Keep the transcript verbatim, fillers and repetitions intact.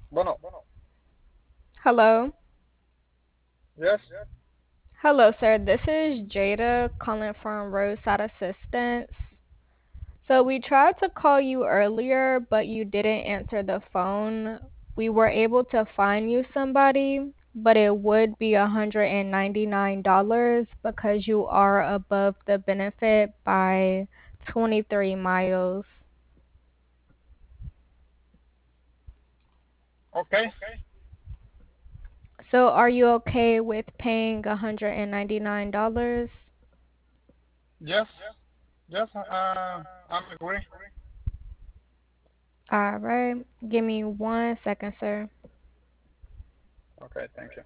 Bueno, Hello. yes. Hello, sir. This is Jada calling from Roadside Assistance. So we tried to call you earlier, but you didn't answer the phone. We were able to find you somebody, but it would be one hundred ninety-nine dollars because you are above the benefit by twenty-three miles. Okay. So are you okay with paying one hundred ninety-nine dollars? Yes. Yes. Uh, I'm agree. All right. Give me one second, sir. Okay. Thank you.